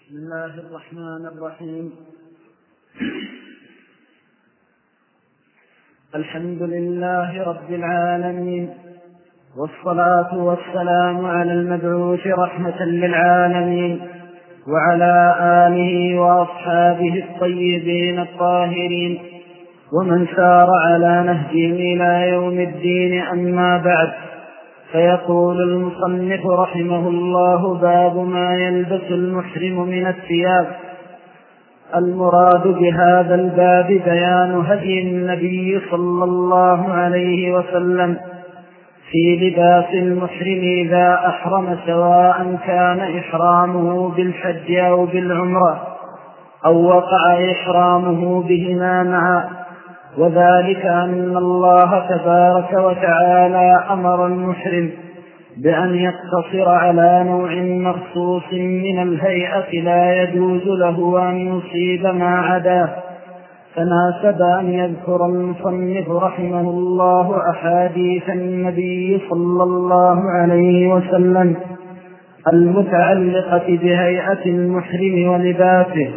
بسم الله الرحمن الرحيم. الحمد لله رب العالمين، والصلاة والسلام على المبعوث رحمة للعالمين، وعلى آله وأصحابه الطيبين الطاهرين، ومن سار على نهجهم إلى يوم الدين. أما بعد، فيقول المصنف رحمه الله: باب ما يلبس المحرم من الثياب. المراد بهذا الباب بيان هدي النبي صلى الله عليه وسلم في لباس المحرم إذا أحرم، سواء كان إحرامه بالحج أو بالعمرة أو وقع إحرامه بهما معا، وذلك أن الله تبارك وتعالى أمر المحرم بأن يقتصر على نوع مخصوص من الهيئة لا يجوز له أن يصيب ما عداه، فناسب أن يذكر المصنف رحمه الله أحاديث النبي صلى الله عليه وسلم المتعلقة بهيئة المحرم ولباسه.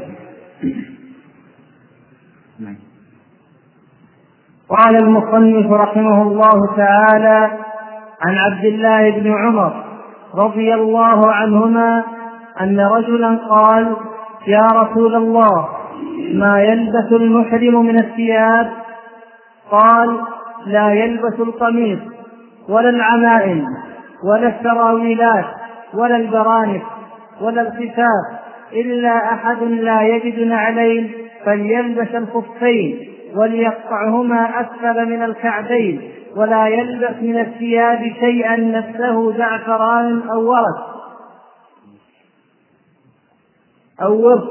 قال المصنف رحمه الله تعالى: عن عبد الله بن عمر رضي الله عنهما أن رجلا قال: يا رسول الله، ما يلبس المحرم من الثياب؟ قال: لا يلبس القميص ولا العمائم ولا السراويلات ولا البرانس ولا الخفاف، إلا أحد لا يجد نعلين فليلبس الخفين وليقطعهما أسفل من الكعبين، ولا يلبس من الثياب شيئا نفسه زعفران أو ورد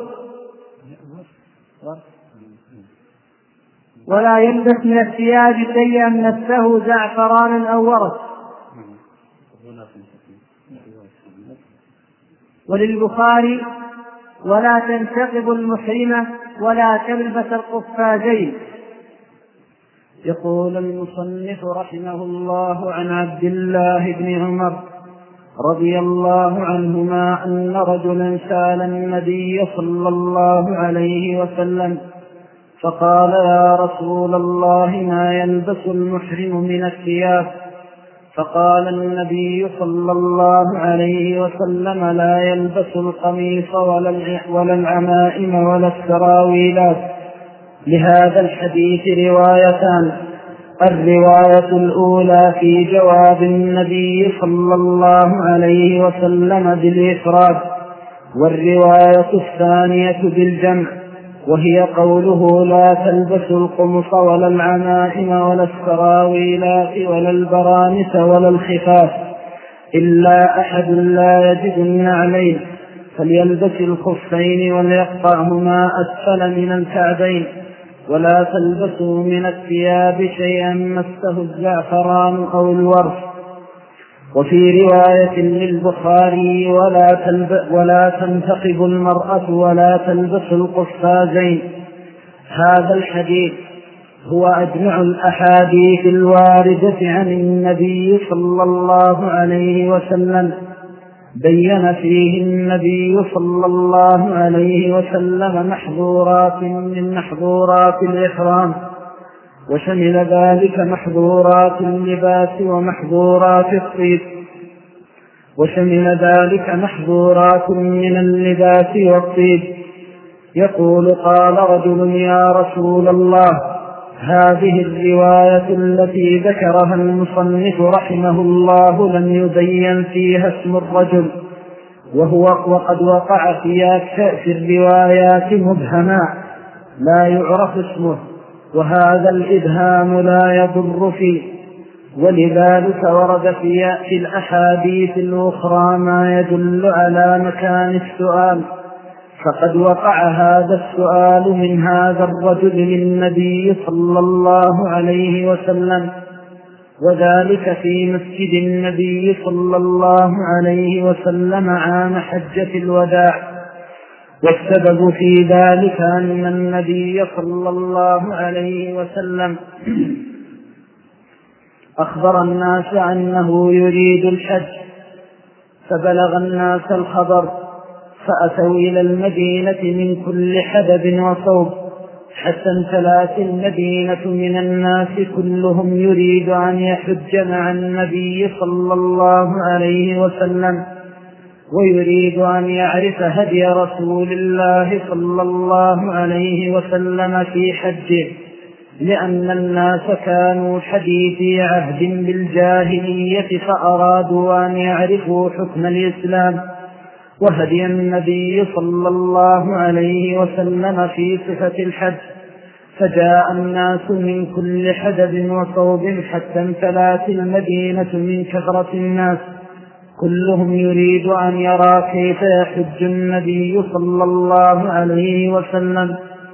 ولا يلبس من الثياب شيئا نفسه زعفران أو ورد. وللبخاري: ولا تنتقب المحرمة ولا تلبس القفازين. يقول المصنف رحمه الله: عن عبد الله بن عمر رضي الله عنهما أن رجلا سأل النبي صلى الله عليه وسلم فقال: يا رسول الله، ما يلبس المحرم من الثياب؟ فقال النبي صلى الله عليه وسلم: لا يلبس القميص ولا العمائم ولا السراويلات. لهذا الحديث روايتان: الرواية الأولى في جواب النبي صلى الله عليه وسلم بالإفراد، والرواية الثانية بالجمع، وهي قوله: لا تلبس القمص ولا العمائم ولا السراويلات ولا البرانس ولا الخفاف، إلا أحد لا يجد النعلين فليلبس الخفين وليقطعهما أسفل من الكعبين، ولا تلبسوا من الثياب شيئا مسه الزعفران أو الورس. وفي رواية للبخاري: ولا تنتقب المرأة ولا تلبس القفازين. هذا الحديث هو أجمع الأحاديث الواردة عن النبي صلى الله عليه وسلم، بين فيه النبي صلى الله عليه وسلم محظورات من محظورات الإحرام، وشمل ذلك محظورات اللباس ومحظورات الطيب، وشمل ذلك محظورات من اللباس والطيب. يقول: قال رجل: يا رسول الله، هذه الرواية التي ذكرها المصنف رحمه الله لم يبين فيها اسم الرجل، وقد وقع في الروايات مبهما لا يعرف اسمه، وهذا الإبهام لا يضر فيه، ولذلك ورد في الأحاديث الأخرى ما يدل على مكان السؤال، فقد وقع هذا السؤال من هذا الرجل للنبي صلى الله عليه وسلم، وذلك في مسجد النبي صلى الله عليه وسلم عام حجة الوداع. والسبب في ذلك أن النبي صلى الله عليه وسلم أخبر الناس أنه يريد الحج، فبلغ الناس الخبر فأتوا إلى المدينة من كل حدب وصوب، حتى امتلأت المدينة من الناس كلهم يريد أن يحج مع النبي صلى الله عليه وسلم، ويريد أن يعرف هدي رسول الله صلى الله عليه وسلم في حجه، لأن الناس كانوا حديثي عهد بالجاهلية فأرادوا أن يعرفوا حكم الإسلام وهدي النبي صلى الله عليه وسلم في صفة الحج. فجاء الناس من كل حدب وصوب حتى امتلأت المدينة من كثرة الناس، كلهم يريد أن يرى كيف يحج النبي صلى الله عليه وسلم.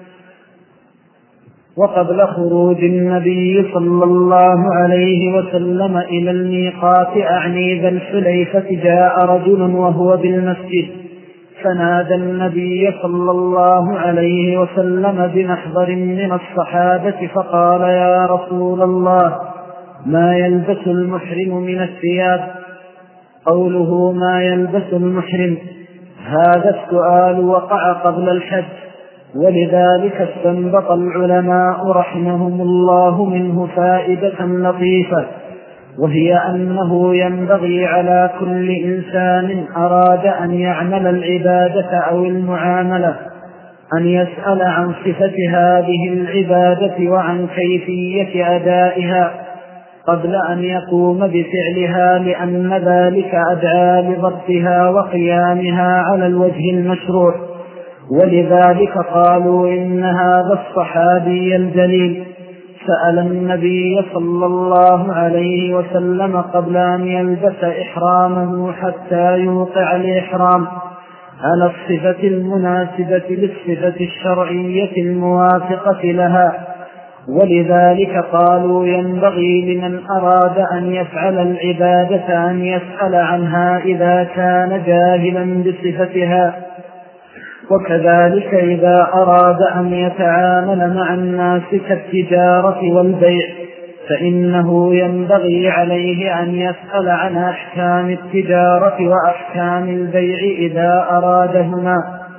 وقبل خروج النبي صلى الله عليه وسلم إلى الميقات أعني ذا الحليفة جاء رجل وهو بالمسجد، فنادى النبي صلى الله عليه وسلم بمحضر من الصحابة فقال: يا رسول الله، ما يلبس المحرم من الثياب؟ قوله ما يلبس المحرم هذا السؤال وقع قبل الحج، ولذلك استنبط العلماء رحمهم الله منه فائدة لطيفة، وهي أنه ينبغي على كل إنسان أراد أن يعمل العبادة أو المعاملة أن يسأل عن صفة هذه العبادة وعن كيفية أدائها قبل أن يقوم بفعلها، لأن ذلك أدعى لضبطها وقيامها على الوجه المشروع. ولذلك قالوا إن هذا الصحابي الجليل سأل النبي صلى الله عليه وسلم قبل أن يلبس إحرامه حتى يوقع الإحرام على الصفة المناسبة للصفة الشرعية الموافقة لها. ولذلك قالوا ينبغي لمن أراد أن يفعل العبادة أن يسأل عنها إذا كان جاهلا بصفتها. وكذلك إذا أراد أن يتعامل مع الناس كالتجارة والبيع فإنه ينبغي عليه أن يسأل عن أحكام التجارة وأحكام البيع إذا أرادهما،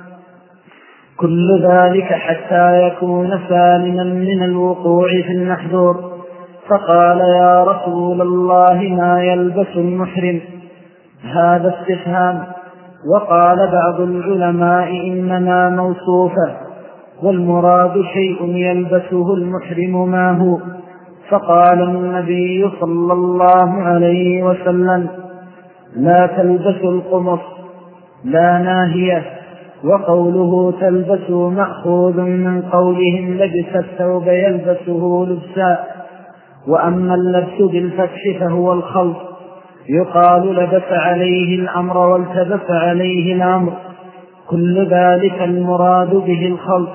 كل ذلك حتى يكون سالما من الوقوع في المحظور. فقال: يا رسول الله، ما يلبس المحرم؟ هذا استفهام. وقال بعض العلماء إنما موصوفة، والمراد شيء يلبسه المحرم ما هو. فقال النبي صلى الله عليه وسلم: لا تلبس القمص، لا ناهية. وقوله تلبس مأخوذ من قولهم لبس الثوب يلبسه لبسا، وأما اللبس بالفتح فهو الخلط، يقال لبس عليه الأمر والتبس عليه الأمر، كل ذلك المراد به الخلط.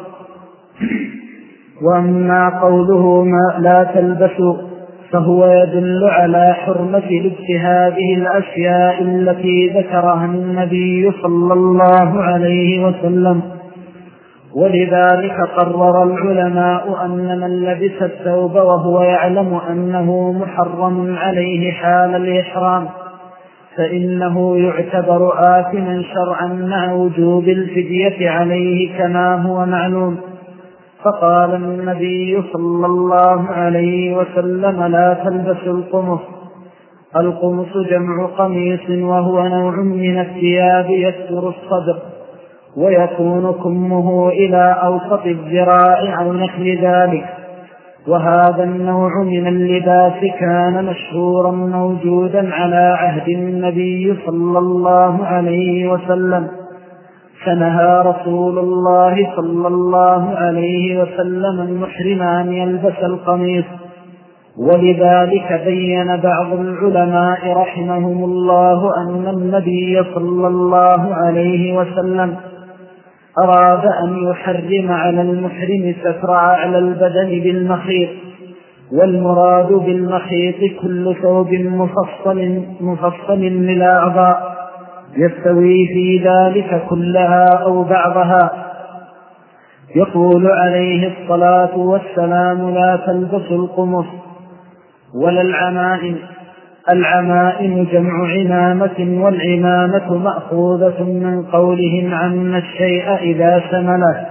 وأما قوله ما لا تلبسوا فهو يدل على حرمة لبس هذه الأشياء التي ذكرها النبي صلى الله عليه وسلم. ولذلك قرر العلماء أن من لبس الثوب وهو يعلم أنه محرم عليه حال الإحرام فإنه يعتبر آثما شرعا مع وجوب الفدية عليه كما هو معلوم. فقال النبي صلى الله عليه وسلم: لا تلبس القمص. القمص جمع قميص، وهو نوع من الثياب يستر الصدر ويكون كمه إلى أوسط الذراع أو نحو ذلك. وهذا النوع من اللباس كان مشهورا موجودا على عهد النبي صلى الله عليه وسلم، فنهى رسول الله صلى الله عليه وسلم المحرم أن يلبس القميص. ولذلك بين بعض العلماء رحمهم الله أن النبي صلى الله عليه وسلم أراد أن يحرم على المحرم ستر على البدن بالمخيط، والمراد بالمخيط كل ثوب مفصل للأعضاء يستوي في ذلك كلها أو بعضها. يقول عليه الصلاة والسلام: لا تلبسوا القمص ولا العمائم، العمائم جمع عمامة، والعمامة مأخوذة من قولهم عم الشيء إذا شمله.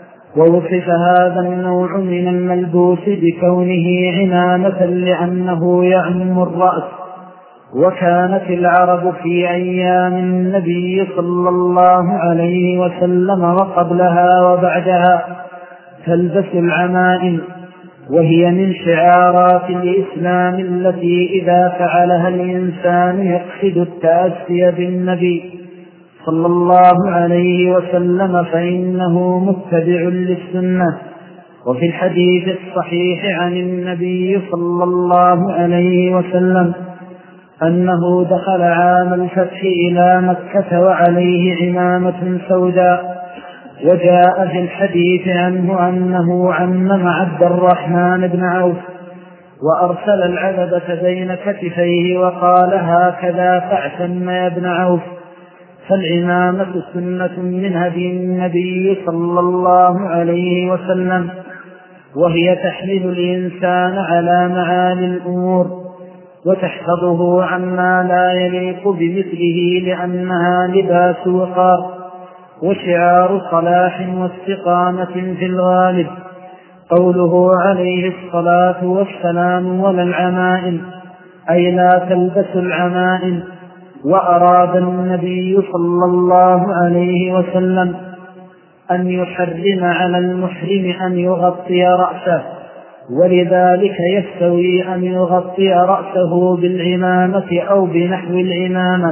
ووصف هذا النوع من الملبوس بكونه عمامة لأنه يعم الرأس. وكانت العرب في أيام النبي صلى الله عليه وسلم وقبلها وبعدها تلبس العمائم، وهي من شعارات الإسلام التي إذا فعلها الإنسان يقصد التأسي بالنبي صلى الله عليه وسلم فإنه متبع للسنة. وفي الحديث الصحيح عن النبي صلى الله عليه وسلم أنه دخل عام الفتح إلى مكة وعليه عمامة سوداء. وجاء في الحديث عنه أنه عمم عبد الرحمن بن عوف وأرسل العذبة بين كتفيه وقال هكذا فاعتم يا ابن عوف. فالعمامة سنة من هدي النبي صلى الله عليه وسلم، وهي تحمل الإنسان على معالي الأمور وتحفظه عما لا يليق بمثله، لأنها لباس وقار وشعار صلاح واستقامة في الغالب. قوله عليه الصلاة والسلام ولا العمائم أي لا تلبس العمائم. وأراد النبي صلى الله عليه وسلم أن يحرم على المحرم أن يغطي رأسه، ولذلك يستوي أن يغطي رأسه بالعمامة أو بنحو العمامة،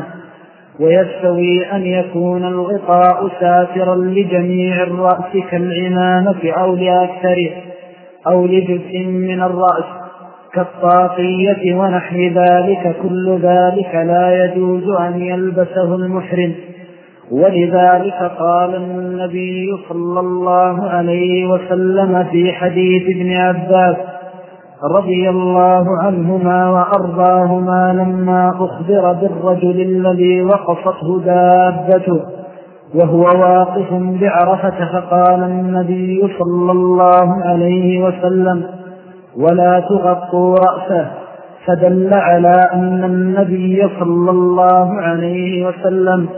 ويستوي أن يكون الغطاء ساترا لجميع الرأس كالعمامة أو لأكثره أو لجزء من الرأس كالطاقية ونحو ذلك. كل ذلك لا يجوز أن يلبسه المحرم. ولذلك قال النبي صلى الله عليه وسلم في حديث ابن عباس رضي الله عنهما وأرضاهما لما أخبر بالرجل الذي وقصته دابته وهو واقف بعرفة، فقال النبي صلى الله عليه وسلم ولا تغطوا رأسه، فدل على أن النبي صلى الله عليه وسلم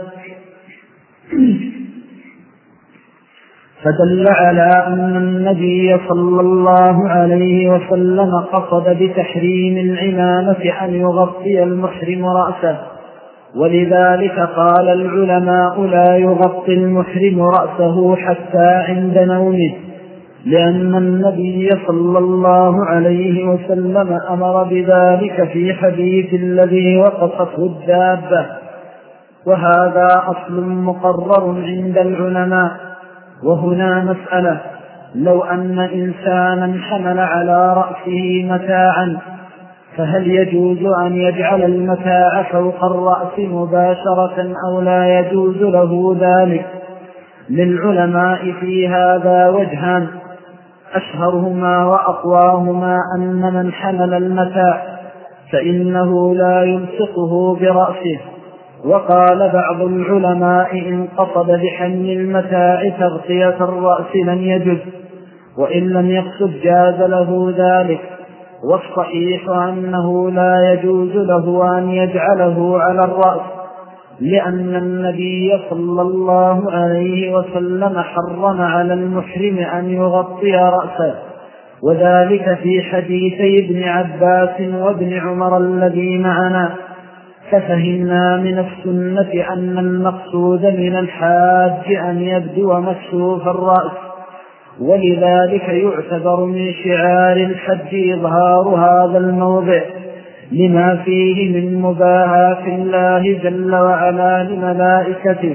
قصد بتحريم العمامة أن يغطي المحرم رأسه. ولذلك قال العلماء لا يغطي المحرم رأسه حتى عند نومه، لأن النبي صلى الله عليه وسلم أمر بذلك في حديث الذي وقصته الدابة. وهذا أصل مقرر عند العلماء. وهنا مسألة: لو أن إنسانا حمل على رأسه متاعا فهل يجوز أن يجعل المتاع فوق الرأس مباشرة أو لا يجوز له ذلك؟ للعلماء في هذا وجهان، أشهرهما وأقواهما أن من حمل المتاع فإنه لا يلصقه برأسه. وقال بعض العلماء إن قصد بحمل المتاع تغطية الرأس لم يجز، وإن لم يقصد جاز له ذلك. والصحيح أنه لا يجوز له أن يجعله على الرأس، لأن النبي صلى الله عليه وسلم حرم على المحرم أن يغطي رأسه، وذلك في حديثي ابن عباس وابن عمر الذي معنا. ففهمنا من السنة أن المقصود من الحاج أن يبدو مكشوف الرأس، ولذلك يعتبر من شعار الحج إظهار هذا الموضع لما فيه من مباهاة الله جل وعلا لملائكته.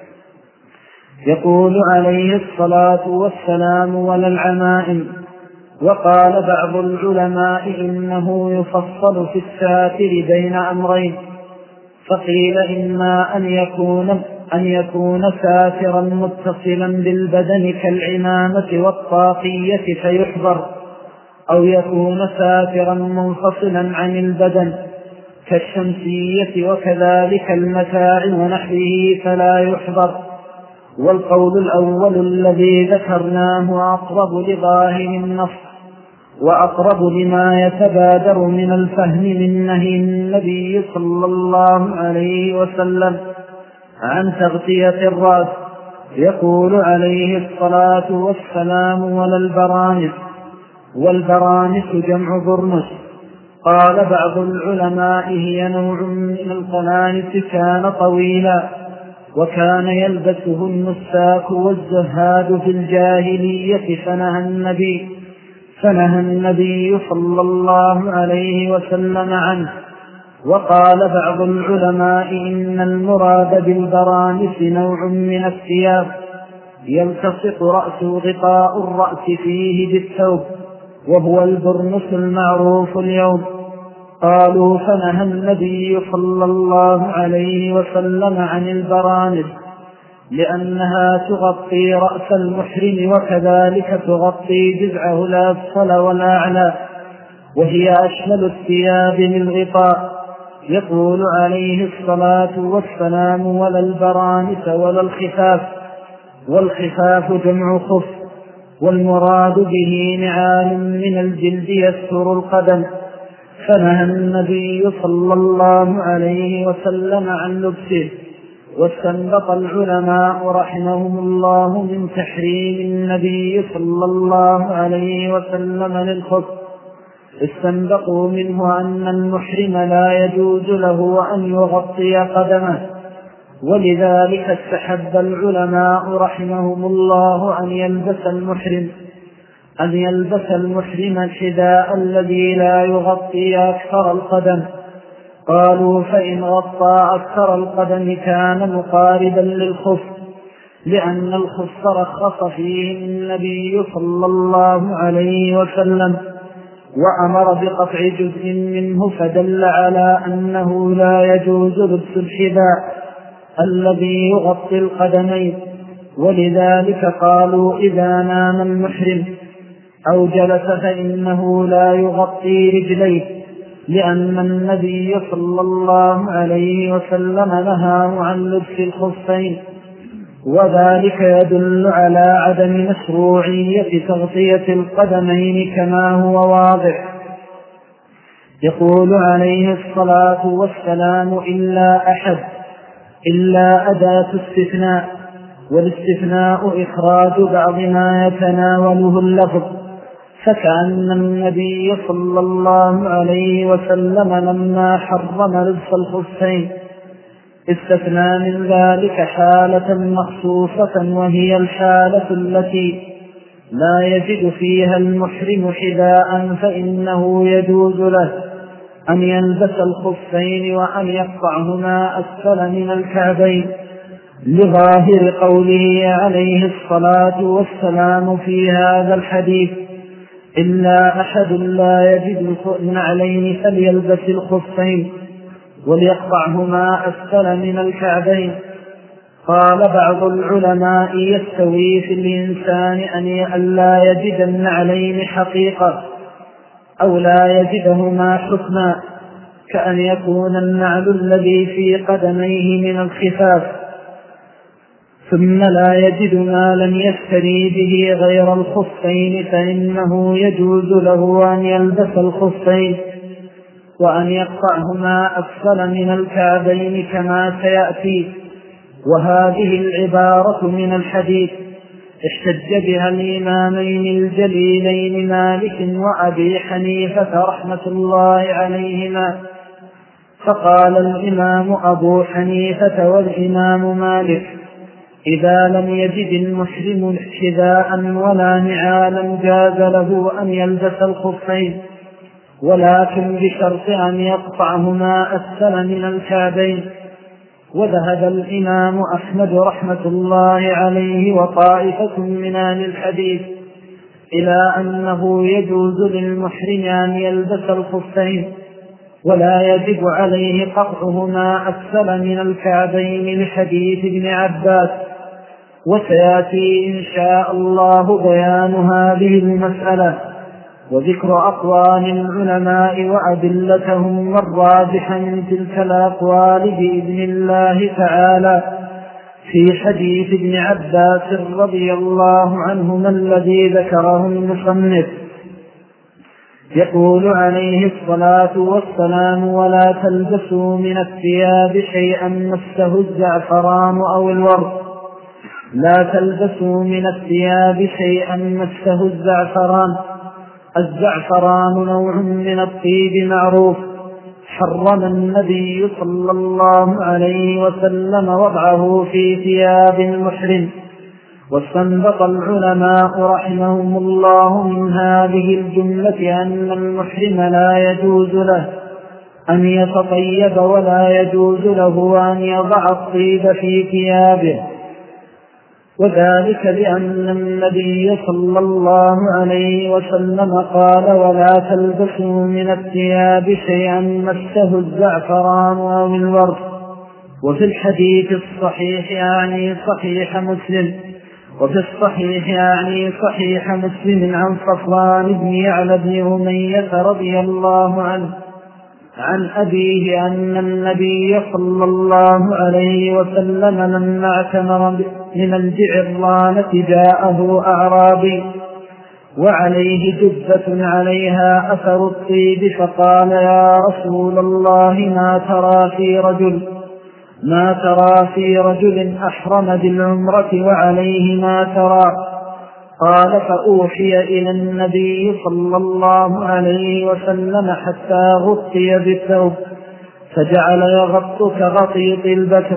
يقول عليه الصلاة والسلام ولا العمائم. وقال بعض العلماء إنه يفصل في الساتر بين أمرين، فقيل إما أن يكون ساترا متصلا بالبدن كالعمامة والطاقية فيحضر، أو يكون ساترا منفصلا عن البدن كالشمسية وكذلك المتاع ونحوه فلا يحضر. والقول الأول الذي ذكرناه أقرب لظاهر النص، وأقرب لما يتبادر من الفهم من نهي النبي صلى الله عليه وسلم عن تغطية الرأس. يقول عليه الصلاة والسلام: ولا البرانس. والبرانس جمع برنس. قال بعض العلماء: هي نوع من القنانس كان طويلا وكان يلبسه النساك والزهاد في الجاهلية، فنهى النبي صلى الله عليه وسلم عنه. وقال بعض العلماء: إن المراد بالبرانس نوع من الثياب يلتصق رأسه غطاء الرأس فيه بالثوب، وهو البرنس المعروف اليوم. قالوا: فنهى النبي صلى الله عليه وسلم عن البرانس لأنها تغطي رأس المحرم، وكذلك تغطي جذعه الأسفل والأعلى، وهي أشمل الثياب للغطاء. يقول عليه الصلاة والسلام: ولا البرانس ولا الخفاف. والخفاف جمع خف، والمراد به نعال من الجلد يستر القدم. فنهى النبي صلى الله عليه وسلم عن لبسه. واستنبط العلماء رحمهم الله من تحريم النبي صلى الله عليه وسلم للخف، استنبطوا منه أن المحرم لا يجوز له أن يغطي قدمه، ولذلك استحب العلماء رحمهم الله أن يلبس المحرم الحذاء الذي لا يغطي أكثر القدم. قالوا: فإن غطى أكثر القدم كان مقاربا للخف، لأن الخف رخص فيه النبي صلى الله عليه وسلم وأمر بقطع جزء منه، فدل على أنه لا يجوز لبس الحذاء الذي يغطي القدمين. ولذلك قالوا: إذا نام المحرم أو جلس فإنه لا يغطي رجليه، لأن النبي صلى الله عليه وسلم نهى عن لبس الخفين، وذلك يدل على عدم مشروعية تغطية القدمين كما هو واضح. يقول عليه الصلاة والسلام: إلا أداة استثناء، والاستثناء إخراج بعض ما يتناوله اللفظ. فكأن النبي صلى الله عليه وسلم لما حرم لبس الخفين استثنى من ذلك حالة مخصوصة، وهي الحالة التي لا يجد فيها المحرم حذاء، فإنه يجوز له أن يلبس الخفين وأن يقطعهما أسفل من الكعبين، لظاهر قوله عليه الصلاة والسلام في هذا الحديث: إلا أحد لا يجد النعلين فليلبس الخفين وليقطعهما أسفل من الكعبين. قال بعض العلماء: يستوي في الإنسان أن لا يجد النعلين حقيقة أو لا يجدهما حكما، كأن يكون النعل الذي في قدميه من الخفاف ثم لا يجد ما لم يشتري به غير الخفين، فإنه يجوز له أن يلبس الخفين وأن يقطعهما أسفل من الكعبين كما سيأتي. وهذه العبارة من الحديث احتج بها الإمامين الجليلين مالك وأبي حنيفة رحمة الله عليهما. فقال الإمام أبو حنيفة والإمام مالك: إذا لم يجد المحرم حذاء ولا نعالا جاز له أن يلبس الخفين، ولكن بشرط أن يقطعهما أسفل من الكعبين. وذهب الإمام أحمد رحمة الله عليه وطائفة من أهل الحديث إلى أنه يجوز للمحرم أن يلبس الخفين ولا يجب عليه قطعهما أسفل من الكعبين لحديث ابن عباس، وسيأتي إن شاء الله بيان هذه المسألة وذكر أقوال العلماء وأدلتهم والراجح من تلك الأقوال بإذن الله تعالى في حديث ابن عباس رضي الله عنهما الذي ذكره المصنف. يقول عليه الصلاة والسلام: ولا تلبسوا من الثياب شيئا مسه الزعفران أو الورد. لا تلبسوا من الثياب شيئا مسه الزعفران. الزعفران نوع من الطيب معروف، حرم النبي صلى الله عليه وسلم وضعه في ثياب المحرم. واستنبط العلماء رحمهم الله من هذه الجملة أن المحرم لا يجوز له أن يتطيب ولا يجوز له أن يضع الطيب في ثيابه، وذلك لأن النبي صلى الله عليه وسلم قال: ولا تلبسوا من الثياب شيئا مسه الزعفران أو الورد. وفي الحديث الصحيح يعني صحيح مسلم عن صفوان بن يعلى بن أمية رضي الله عنه عن أبيه أن النبي صلى الله عليه وسلم لما اعتمر من الجعرانة جاءه أعرابي وعليه جبة عليها أثر الطيب، فقال: يا رسول الله، ما ترى في رجل أحرم بالعمرة وعليه ما ترى؟ قال: فأوحي إلى النبي صلى الله عليه وسلم حتى غطي بالثوب، فجعل يغط كغطيط البكر،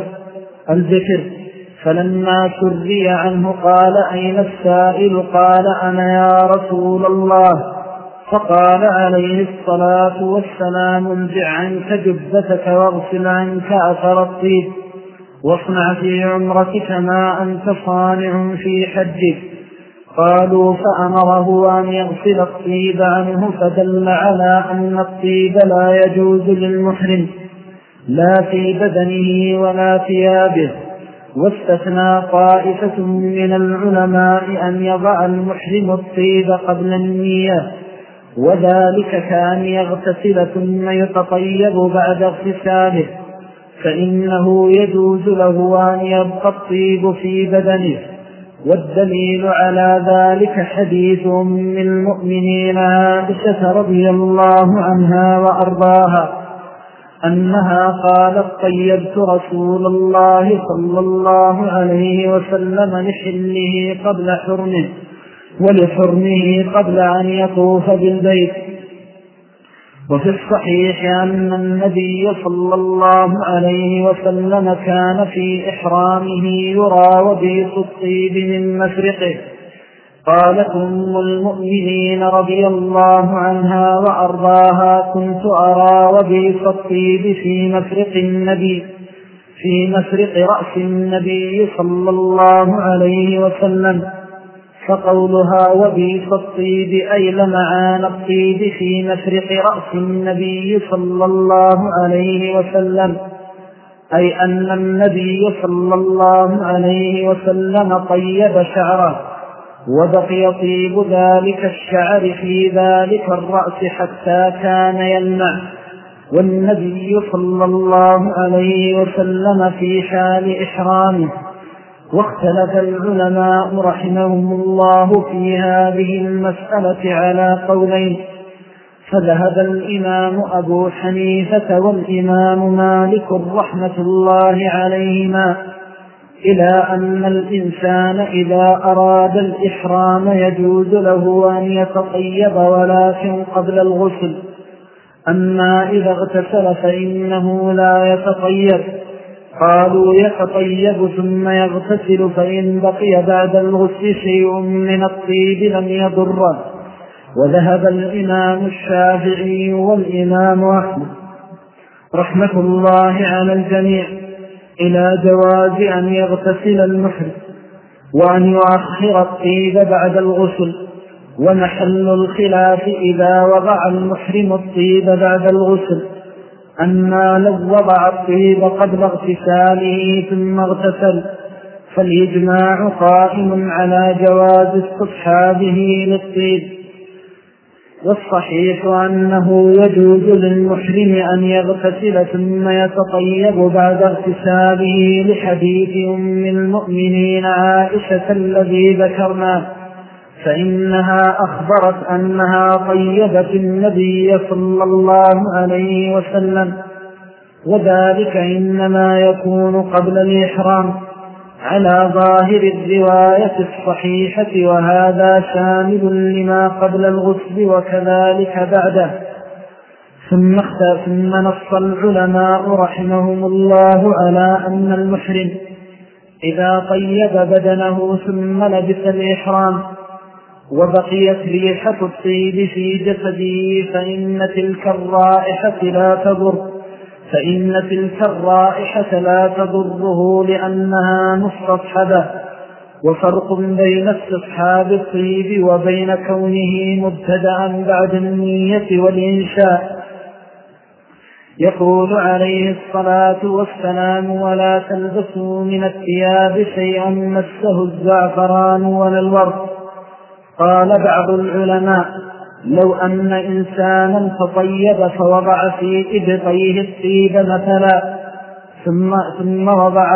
فلما سري عنه قال: أين السائل؟ قال: أنا يا رسول الله. فقال عليه الصلاة والسلام: انزع عنك جبتك واغسل عنك أثر الطيب، واصنع في عمرتك ما أنت صانع في حجك. قالوا: فأمره أن يغسل الطيب عنه، فدل على أن الطيب لا يجوز للمحرم لا في بدنه ولا ثيابه. واستثنى طائفة من العلماء أن يضع المحرم الطيب قبل النية، وذلك كان يغتسل ثم يتطيب بعد اغتساله، فإنه يجوز له أن يبقى الطيب في بدنه. والدليل على ذلك حديث أم المؤمنين عائشة رضي الله عنها وأرضاها أنها قالت: طيبت رسول الله صلى الله عليه وسلم لحله قبل حرمه ولحرمه قبل أن يطوف بالبيت. وفي الصحيح أن النبي صلى الله عليه وسلم كان في إحرامه يرى وبيص الطيب من مفرقه. قالت أم المؤمنين رضي الله عنها وأرضاها: كنت أرى وبيص الطيب في مفرق رأس النبي صلى الله عليه وسلم. فقولها وبيص الطيب أي لمعان الطيب في مفرق رأس النبي صلى الله عليه وسلم، أي أن النبي صلى الله عليه وسلم طيب شعره، وبقي طيب ذلك الشعر في ذلك الرأس حتى كان يلمع، والنبي صلى الله عليه وسلم في حال إحرامه. واختلف العلماء رحمهم الله في هذه المسألة على قولين، فذهب الإمام أبو حنيفة والإمام مالك رحمة الله عليهما إلى أن الإنسان إذا أراد الإحرام يجوز له أن يتطيب ولكن قبل الغسل، أما إذا اغتسل فإنه لا يتطيب. قالوا: يتطيب ثم يغتسل، فإن بقي بعد الغسل شيء من الطيب لم يضره. وذهب الإمام الشافعي والإمام أحمد رحمة الله على الجميع إلى جواز أن يغتسل المحرم وأن يؤخر الطيب بعد الغسل. ومحل الخلاف إذا وضع المحرم الطيب بعد الغسل، أما لو وضع الطيب قبل اغتساله ثم اغتسل، فالإجماع قائم على جواز استصحابه للطيب. والصحيح أنه يجوز للمحرم أن يغتسل ثم يتطيب بعد اغتساله لحديث أم المؤمنين عائشة الذي ذكرناه، فإنها أخبرت أنها طيبت النبي صلى الله عليه وسلم، وذلك إنما يكون قبل الإحرام على ظاهر الرواية الصحيحة، وهذا شامل لما قبل الغسل وكذلك بعده. ثم نص العلماء رحمهم الله على أن المحرم إذا طيب بدنه ثم لبس الإحرام وبقيت ريحة الطيب في جسده فإن تلك الرائحة لا تضره لأنها مستصحبة. وفرق بين استصحاب الطيب وبين كونه مبتدأ بعد النية والإنشاء. يقول عليه الصلاة والسلام: ولا تلبسوا من الثياب شيئا مسه الزعفران ولا الورد. قال بعض العلماء: لو أن إنسانا تطيب فوضع في إبطيه الطيب مثلا ثم وضع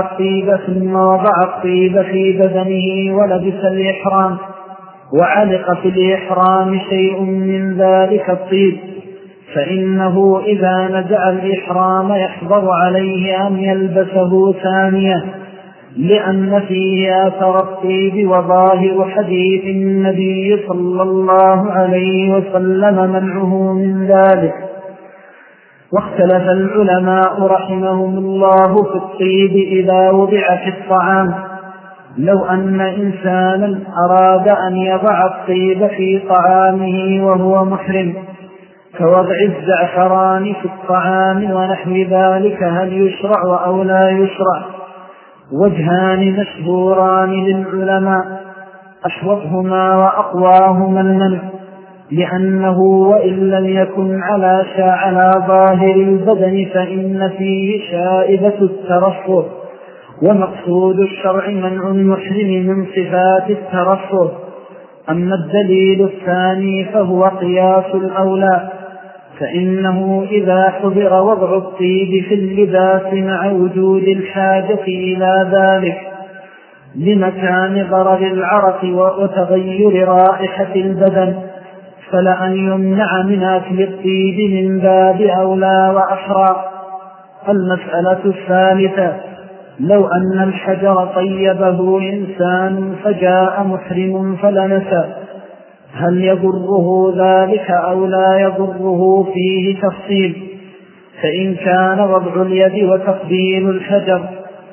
الطيب في بدنه ولبس الإحرام وعلق في الإحرام شيء من ذلك الطيب، فإنه إذا نزع الإحرام يحضر عليه أن يلبسه ثانية، لأن فيه آثر الطيب، وظاهر حديث النبي صلى الله عليه وسلم منعه من ذلك. واختلف العلماء رحمهم الله في الطيب إذا وضع في الطعام. لو أن إنسانا أراد أن يضع الطيب في طعامه وهو محرم كوضع الزعفران في الطعام ونحو ذلك، هل يشرع أو لا يشرع؟ وجهان مشهوران للعلماء، أحوطهما وأقواهما المنع، لأنه وإن لم يكن على ظاهر البدن فإن فيه شائبة الترفه، ومقصود الشرع منع المحرم من صفات الترفه. أما الدليل الثاني فهو قياس الأولى، فإنه إذا حضر وضع الطيب في اللباس مع وجود الحاجة إلى ذلك لمكان ضرر العرق وتغير رائحة البدن فلأن يمنع من أكل الطيب من باب أولى وأحرى. المسألة الثالثة: لو أن الحجر طيبه إنسان فجاء محرم فلمسه، هل يضره ذلك أو لا يضره؟ فيه تفصيل. فإن كان وضع اليد وتقبيل الحجر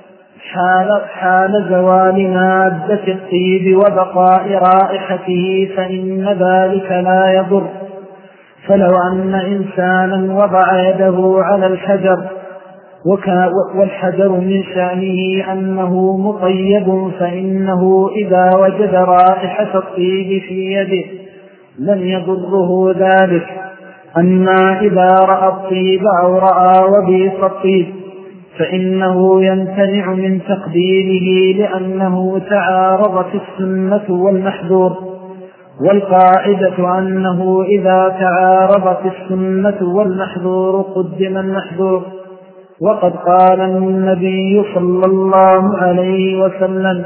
حال زوال مادة الطيب وبقاء رائحته فإن ذلك لا يضر. فلو أن إنسانا وضع يده على الحجر والحجر من شأنه أنه مطيب، فإنه إذا وجد رائحة الطيب في يده لم يضره ذلك. أما إذا رأى الطيب أو رأى وبيص الطيب فإنه يمتنع من تقبيله لأنه تعارضت السنة والمحذور. والقاعدة أنه إذا تعارضت السنة والمحذور قدم المحذور. وقد قال النبي صلى الله عليه وسلم: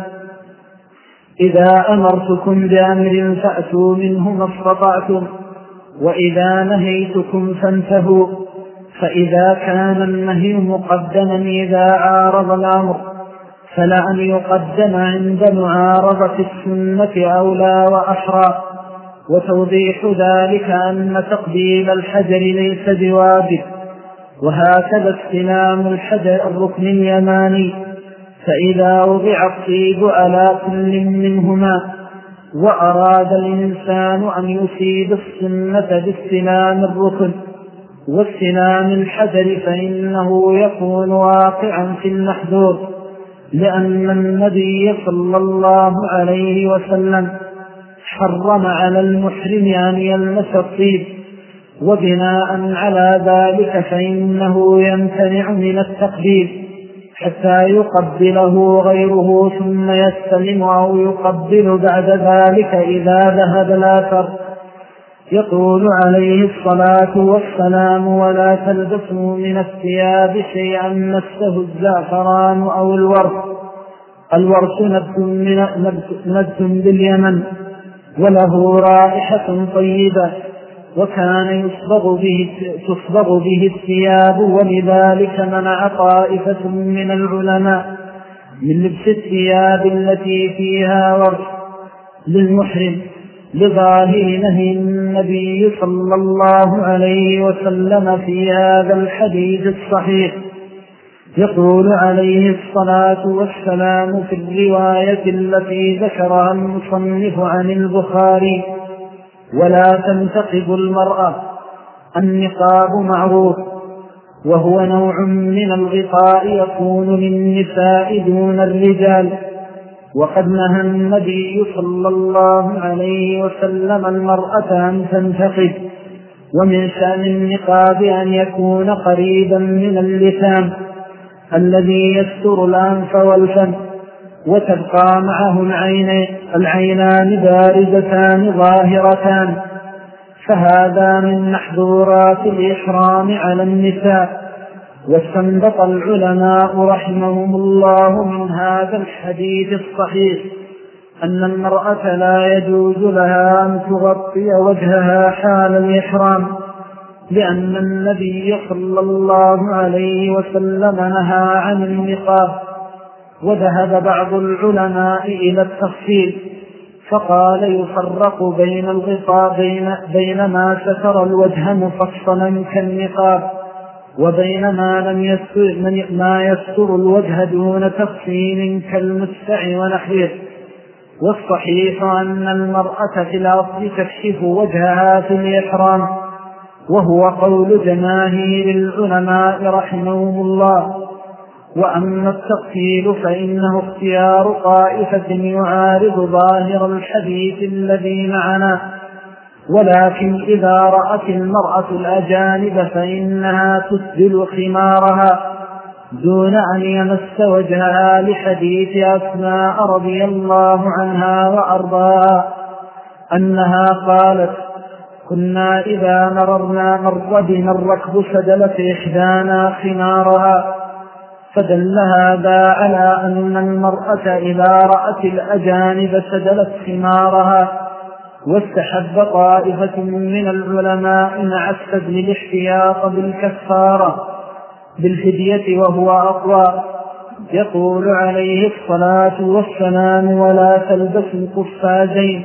إذا أمرتكم بأمر فأتوا منه ما استطعتم، وإذا نهيتكم فانتهوا. فإذا كان النهي مقدما إذا عارض الأمر فلأن يقدم عند معارضة السنة أولى وأحرى. وتوضيح ذلك أن تقبيل الحجر ليس بواجب، وهكذا استلام الحجر الركن اليماني. فإذا وضع الطيب على كل منهما وأراد الإنسان أن يصيب السنة باستلام الركن واستلام الحجر فإنه يكون واقعا في المحذور، لأن النبي صلى الله عليه وسلم حرم على المحرم أن يلمس الطيب، وبناء على ذلك فإنه يمتنع من التقبيل حتى يقبله غيره ثم يستلم أو يقبل بعد ذلك إذا ذهب الآثر. يقول عليه الصلاة والسلام: ولا تلبسوا من الثياب شيئا مسه الزعفران أو الورس. الورس نبت باليمن، وله رائحة طيبة، وكان تصبغ به الثياب، ولذلك منع طائفة من العلماء من لبس الثياب التي فيها ورد للمحرم لظاهر نهي النبي صلى الله عليه وسلم في هذا الحديث الصحيح. يقول عليه الصلاة والسلام في الرواية التي ذكرها المصنف عن البخاري: ولا تنتقب المرأة. النقاب معروف، وهو نوع من الغطاء يكون للنساء دون الرجال، وقد نهى النبي صلى الله عليه وسلم المرأة أن تنتقب. ومن شأن النقاب أن يكون قريبا من اللسان الذي يستر الأنف والفم، وتبقى معه العينان بارزتان ظاهرتان، فهذا من محظورات الإحرام على النساء. واستنبط العلماء رحمهم الله من هذا الحديث الصحيح أن المرأة لا يجوز لها أن تغطي وجهها حال الإحرام، لأن النبي صلى الله عليه وسلم نهى عن النقاب. وذهب بعض العلماء إلى التفصيل فقال: يفرق بين الغطاء بين ما ستر الوجه مفصلا كالنقاب، وبين ما يستر الوجه دون تفصيل كالمسع ونحوه. والصحيح أن المرأة في الأصل تكشف وجهها في الإحرام، وهو قول جماهير العلماء رحمهم الله. وأما التفصيل فإنه اختيار طائفة يعارض ظاهر الحديث الذي معنا. ولكن إذا رأت المرأة الأجانب فإنها تسدل خمارها دون أن يمس وجهها، لحديث أسماء رضي الله عنها وأرضاها أنها قالت: كنا إذا مر بنا الركب سدلت إحدانا خمارها. فدل هذا على أن المرأة إذا رأت الأجانب سدلت خمارها. واستحب طائفة من العلماء مع السدل الاحتياط بالكفارة بالفدية، وهو أقوى. يقول عليه الصلاة والسلام: ولا تلبسوا القفازين.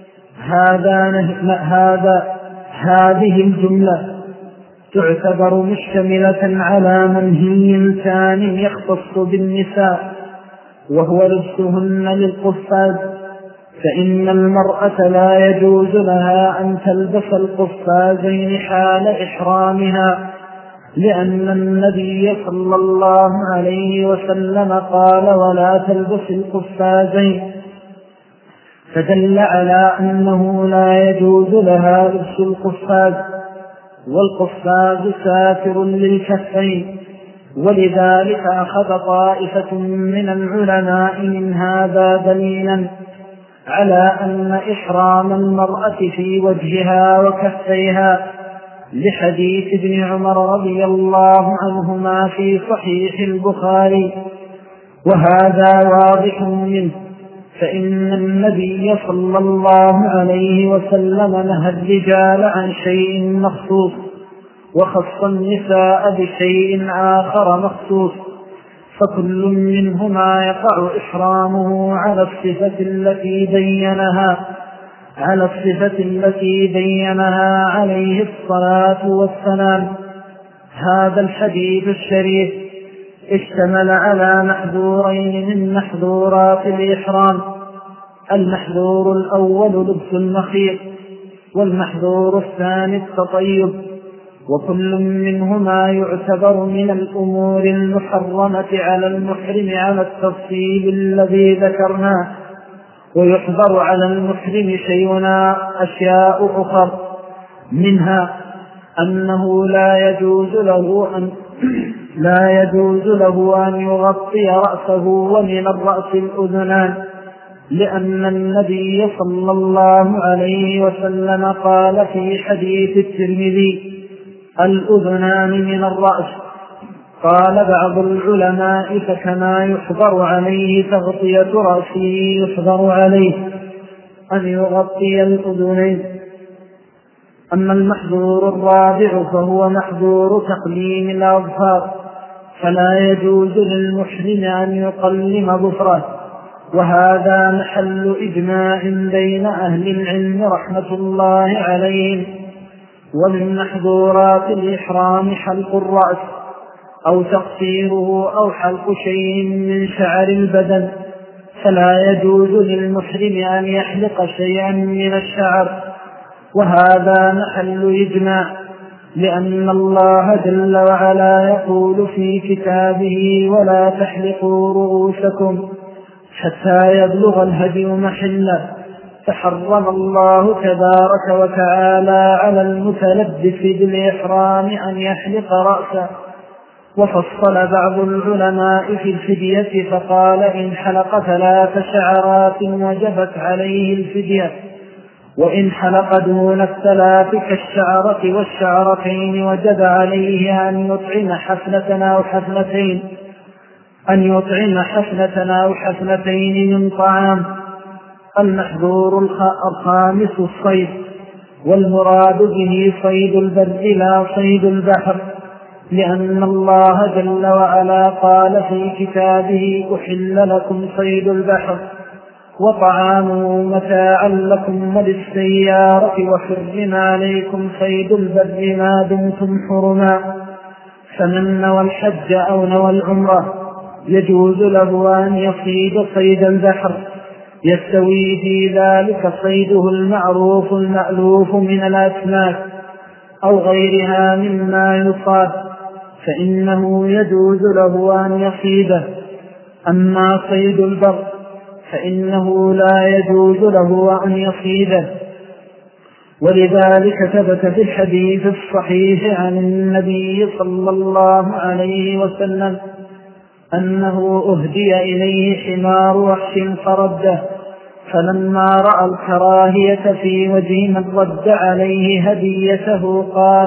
هذه الجملة تعتبر مشتملة على منهي ثاني يختص بالنساء، وهو لبسهن للقفاز، فإن المرأة لا يجوز لها أن تلبس القفازين حال إحرامها، لأن النبي صلى الله عليه وسلم قال: ولا تلبس القفازين، فدل على أنه لا يجوز لها لبس القفاز. والقفاز ساتر للكفين، ولذلك أخذ طائفة من العلماء من هذا دليلا على أن إحرام المرأة في وجهها وكفيها، لحديث ابن عمر رضي الله عنهما في صحيح البخاري. وهذا واضح منه، فإن النبي صلى الله عليه وسلم نهى الرجال عن شيء مخصوص، وخص النساء بشيء آخر مخصوص، فكل منهما يقع إحرامه على الصفة التي بينها عليه الصلاة والسلام. هذا الحديث الشريف اشتمل على محذورين من محذورات الإحرام: المحذور الأول لبس المخيط، والمحذور الثاني التطيب، وكل منهما يعتبر من الأمور المحرمة على المحرم على التفصيل الذي ذكرناه. ويحظر على المحرم أشياء أخر، منها أنه لا يجوز له أن يغطي رأسه، ومن الرأس الأذنان، لأن النبي صلى الله عليه وسلم قال في حديث الترمذي: الأذنان من الرأس. قال بعض العلماء: فكما يحظر عليه تغطية رأسه يحظر عليه أن يغطي الأذنين. أما المحظور الرابع فهو محظور تقليم الأظفار، فلا يجوز للمحرم أن يقلم ظفره، وهذا محل إجماع بين أهل العلم رحمة الله عليهم. ومن محظورات الإحرام حلق الرأس أو تقصيره أو حلق شيء من شعر البدن، فلا يجوز للمحرم أن يحلق شيئا من الشعر، وهذا محل إجماع، لأن الله جل وعلا يقول في كتابه: ولا تحلقوا رؤوسكم حتى يبلغ الهدي محله. فحرم الله تبارك وتعالى على المتلبس بالإحرام أن يحلق رأسه. وفصل بعض العلماء في الفدية فقال: إن حلق 3 شعرات وجبت عليه الفدية، وإن حلق دون 3 كالشعرة والشعرتين وجب عليه أن يطعم حفنة أو حفنتين من طعام. المحظور الخامس الصيد، والمراد به صيد البر لا صيد البحر، لأن الله جل وعلا قال في كتابه: أحل لكم صيد البحر وطعامه متاعا لكم وللسيارة، وحرم عليكم صيد البر ما دمتم حرما. فمن نوى الحج أو نوى العمرة يجوز له أن يصيد صيد البحر، يستوي في ذلك صيده المعروف المألوف من الأسماك أو غيرها مما يصاد، فإنه يجوز له أن يصيده. أما صيد البر فإنه لا يجوز له أن يصيده، ولذلك ثبت في الحديث الصحيح عن النبي صلى الله عليه وسلم أنه أهدي إليه حمار وحش فرده، فلما رأى الكراهية في وجه من رد عليه هديته قال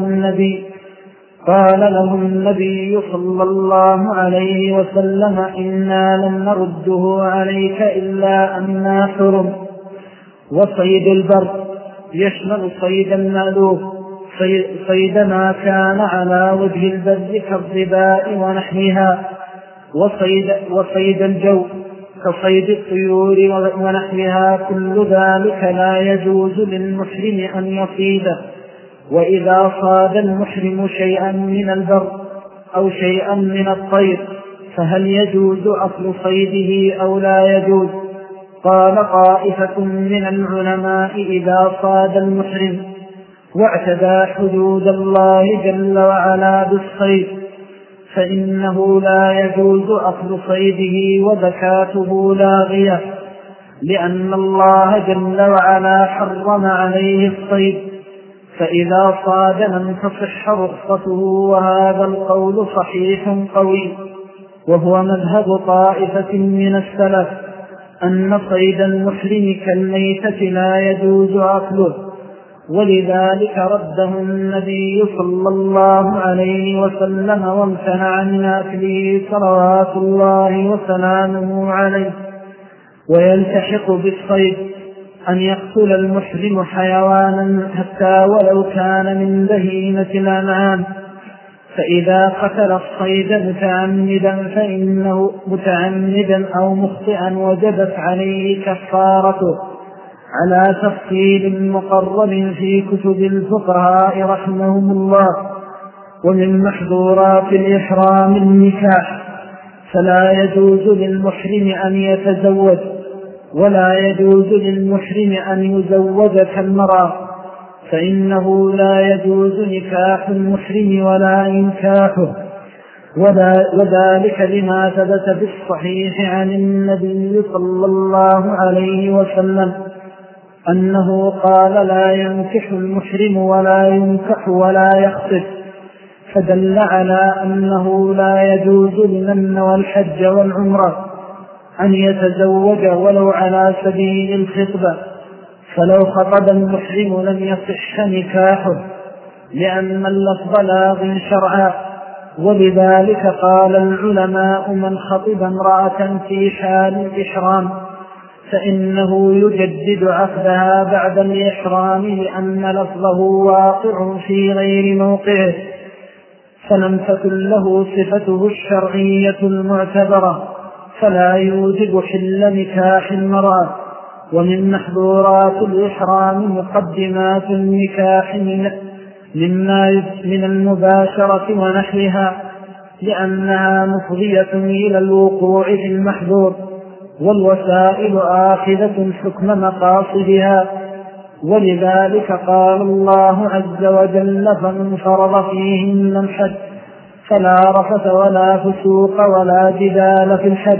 له النبي صلى الله عليه وسلم: إنا لن نرده عليك إلا أننا حرم. وصيد البر يشمل صيد المألوف، صيد ما كان على وجه البر كالظباء ونحوها، وصيد الجو كصيد الطيور ونحوها، كل ذلك لا يجوز للمحرم أن يصيده. وإذا صاد المحرم شيئا من البر أو شيئا من الطير فهل يجوز أكل صيده أو لا يجوز؟ قال طائفة من العلماء: إذا صاد المحرم واعتدى حدود الله جل وعلا بالصيد فإنه لا يجوز أكل صيده وزكاته لاغية، لأن الله جل وعلا حرم عليه الصيد، فإذا صاد لم تصح رخصته. وهذا القول صحيح قوي، وهو مذهب طائفة من السلف، أن صيد المحرم كالميتة لا يجوز أكله، ولذلك رده النبي صلى الله عليه وسلم وامتنع من أكله صلوات الله وسلامه عليه. ويلتحق بالصيد أن يقتل المحرم حيوانا حتى ولو كان من بهيمة الأنعام، فإذا قتل الصيد متعمدا أو مخطئا وجبت عليه كفارته، على تفصيل مقرر في كتب الفقهاء رحمهم الله. ومن محظورات الإحرام النكاح، فلا يجوز للمحرم أن يتزوج، ولا يجوز للمحرم أن يزوج كالمرأة، فإنه لا يجوز نكاح المحرم ولا إنكاحه، وذلك لما ثبت بالصحيح عن النبي صلى الله عليه وسلم أنه قال: لا ينكح المحرم ولا ينكح ولا يخطب، فدل على أنه لا يجوز لمن نوى الحج والعمرة أن يتزوج ولو على سبيل الخطبة، فلو خطب المحرم لم يصح نكاحه، لأن اللفظ لاغ شرعا. ولذلك قال العلماء: من خطب امرأة في حال الإحرام فإنه يجدد عقدها بعد الإحرام لأن لفظه واقع في غير موقعه، فلم تكن له صفته الشرعية المعتبرة، فلا يوجب حل نكاح المرأة. ومن محظورات الإحرام مقدمات النكاح من المباشرة ونحوها، لأنها مفضية إلى الوقوع في المحظور، والوسائل آخذة حكم مقاصدها. ولذلك قال الله عز وجل: فمن فرض فيهن الحج فلا رفث ولا فسوق ولا جدال في الحج.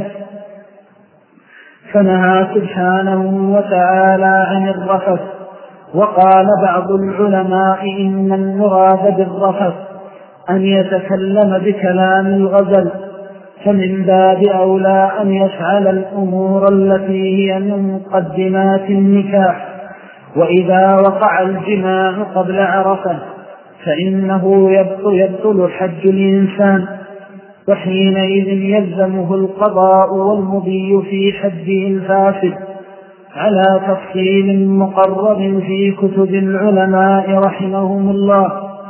فنهى سبحانه وتعالى عن الرفث. وقال بعض العلماء إن المراد بالرفث أن يتكلم بكلام الغزل، فمن باب أولى أن يفعل الأمور التي هي من مقدمات النكاح. وإذا وقع الجماع قبل عرفة فإنه يبطل حج الإنسان، وحينئذ يلزمه القضاء والمضي في حجه الفاسد، على تفصيل مقرر في كتب العلماء رحمهم الله.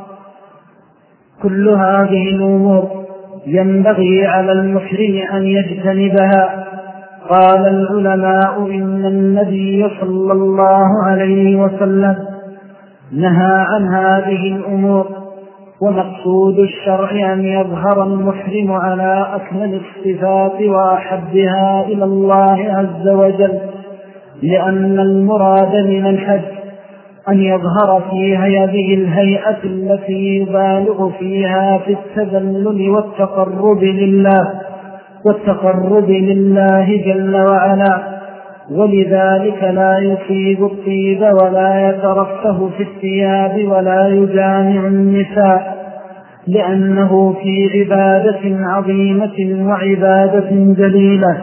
كل هذه الأمور ينبغي على المحرم أن يجتنبها. قال العلماء إن النبي صلى الله عليه وسلم نهى عن هذه الأمور، ومقصود الشرع أن يظهر المحرم على أكمل الصفات وأحبها إلى الله عز وجل، لأن المراد من الحج أن يظهر في هذه الهيئة التي يبالغ فيها في التذلل والتقرب لله جل وعلا. ولذلك لا يصيب الطيب ولا يترفه في الثياب ولا يجامع النساء، لأنه في عبادة عظيمة وعبادة جليلة.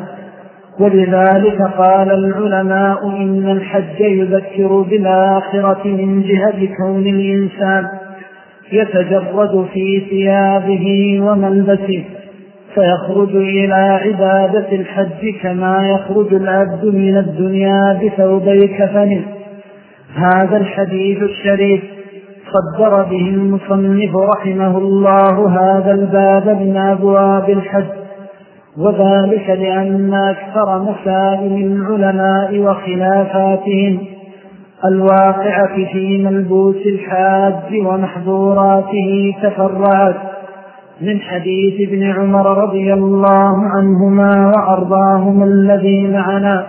ولذلك قال العلماء إن الحج يذكر بالآخرة من جهة كون الإنسان يتجرد في ثيابه وملبسه، فيخرج إلى عبادة الحج كما يخرج العبد من الدنيا بثوبي كفنه. هذا الحديث الشريف صدر به المصنف رحمه الله هذا الباب من أبواب الحج، وذلك لأن أكثر مسائل العلماء وخلافاتهم الواقعة في ملبوس الحاج ومحظوراته تفرعت من حديث ابن عمر رضي الله عنهما وأرضاهما الذي معنا.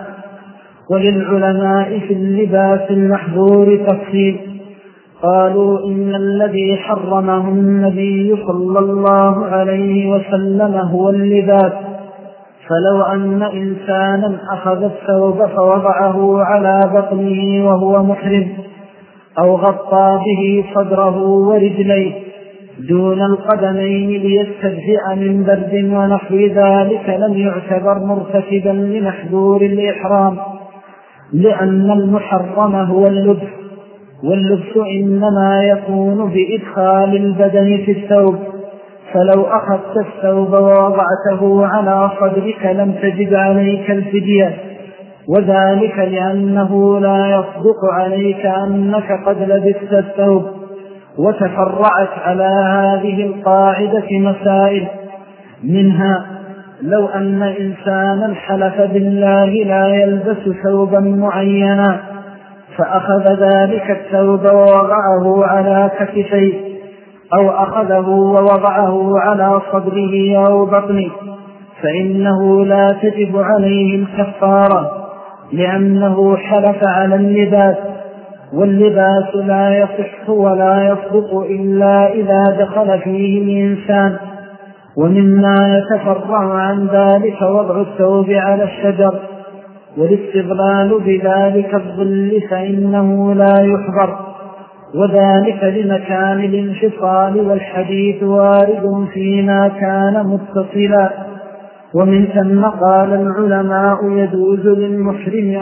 وللعلماء في اللباس المحظور تفصيل، قالوا إن الذي حرمه النبي صلى الله عليه وسلم هو اللباس، فلو أن إنسانا أخذ الثوب فوضعه على بطنه وهو محرم، أو غطى به صدره ورجليه دون القدمين ليستدفئ من برد ونحو ذلك، لم يعتبر مرتكبا لمحظور الإحرام، لأن المحرم هو اللبس، واللبس إنما يكون بإدخال البدن في الثوب. فلو أخذت الثوب ووضعته على صدرك لم تجد عليك الفدية، وذلك لأنه لا يصدق عليك أنك قد لبست الثوب. وتفرعت على هذه القاعدة مسائل، منها لو أن إنسانا حلف بالله لا يلبس ثوبا معينا، فأخذ ذلك الثوب ووضعه على كتفيه، أو أخذه ووضعه على صدره أو بطنه، فإنه لا تجب عليه الكفارة، لأنه حلف على اللباس، واللباس لا يصح ولا يصدق إلا إذا دخل فيه الإنسان. ومما يتفرع عن ذلك وضع الثوب على الشجر والاستغلال بذلك الظل، فإنه لا يحضر، وذلك لمكان الانفصال، والحديث وارد فيما كان متصلا. ومن ثم قال العلماء يجوز للمحرم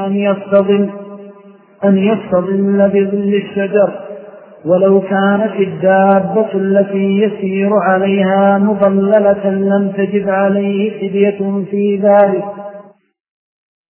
أن يستظل بظل الشجر، ولو كانت الدابة التي يسير عليها مضللة لم تجب عليه فدية في ذلك،